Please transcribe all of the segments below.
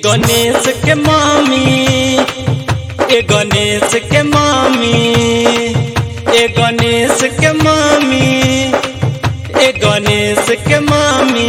गणेश के मामी, ए गणेश के मामी, ए गणेश के मामी, ए गणेश के मामी।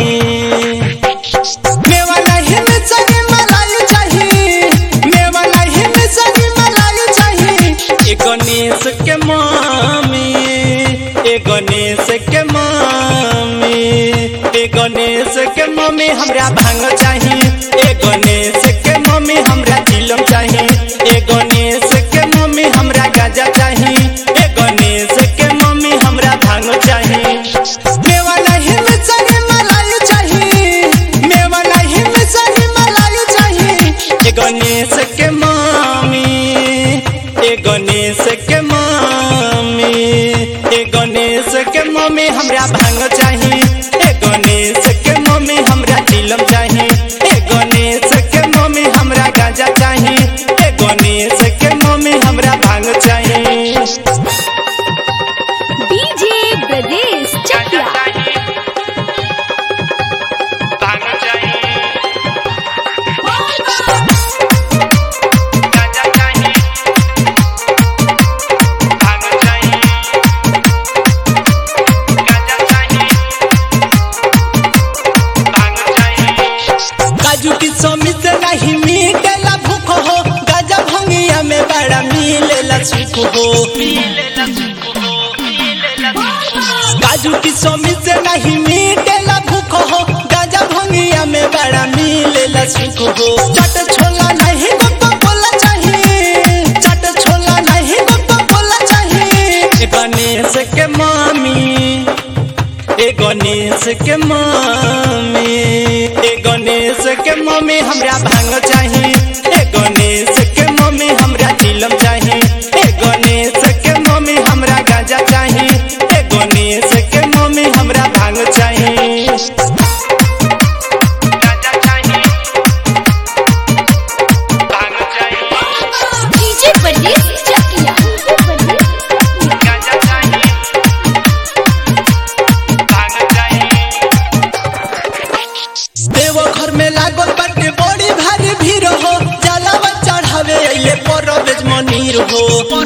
मेवा नहीं मिर्ची मलाई चाहिए, मेवा नहीं मिर्ची मलाई चाहिए। ए गणेश के मामी, ए गणेश के मामी, ए गणेश के मम्मी हमरा भांग चाहिए। ए गणेश के मम्मी हमरा चिलम चाहिए। ए गणेश के मम्मी हमरा गाजा चाहिए। ए गणेश के मम्मी हमरा भांग चाहिए। मेवा नहीं मिर्ची मलाई चाहिए, मेवा नहीं मिर्ची मलाई चाहिए। ए गणेश के मम्मी, ए गणेश के मम्मी, ए गणेश के मम्मी हमरा भांग चाहिए। ए गणेश के मम्मी हमरा चिलम चाहिए। ए गणेश के मम्मी हमरा गाजा चाहिए। ए गणेश के मम्मी हमरा भांग चाहिए। डीजे ब्रजेश चकिया भांग चाहिए, गाजा चाहिए, भांग चाहिए, गाजा चाहिए, भांग चाहिए। काजू की समी से नहीं मिटेला भूख हो, गाजा भंगिया में बड़ा मिलेला सुख हो। काजू की समी से नहीं मिटेला भूख हो, गाजा भंगिया में बड़ा मिलेला सुख हो। चट छोला नहीं गोपा बोला चाहिए, चट छोला नहीं गोपा बोला चाहिए। ए गणेश के मामी, ए गणेश के मामी, ए गणेश के मम्मी हमरा भांग चाहिए। ए गणेश के मम्मी हमरा चिलम चाहिए। ए गणेश के मम्मी हमरा गाजा चाहिए। ए गणेश के मम्मी हमरा भांग चाहिए। गाजा चाहिए, भांग चाहिए, डीजे ब्रजेश चकिया गाजा चाहिए, भांग चाहिए। देवघर में लागल बाटे बड़ी भारी भीड़ हो, जलावा चढ़ावे अइले परवेज मनीर हो।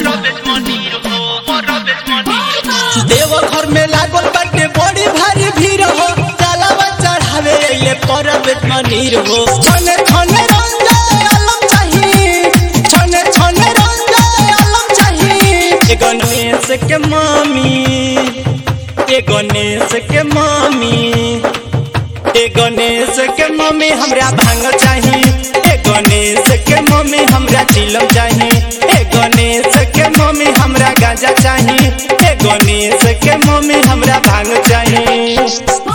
देवघर में लागल बाटे बड़ी भारी भीड़ हो, जलावा चढ़ावे अइले परवेज मनीर हो। छने छने रंगे आलम चाहिए, छने छने रंगे आलम चाहिए। ए गणेश के मामी, ए गणेश के मामी, ए गणेश के मम्मी हमरा भांग चाहिए। ए गणेश के मम्मी हमरा चिलम चाहिए। ए गणेश के मम्मी हमरा गाजा चाहिए। ए गणेश के मम्मी हमरा भांग चाहिए।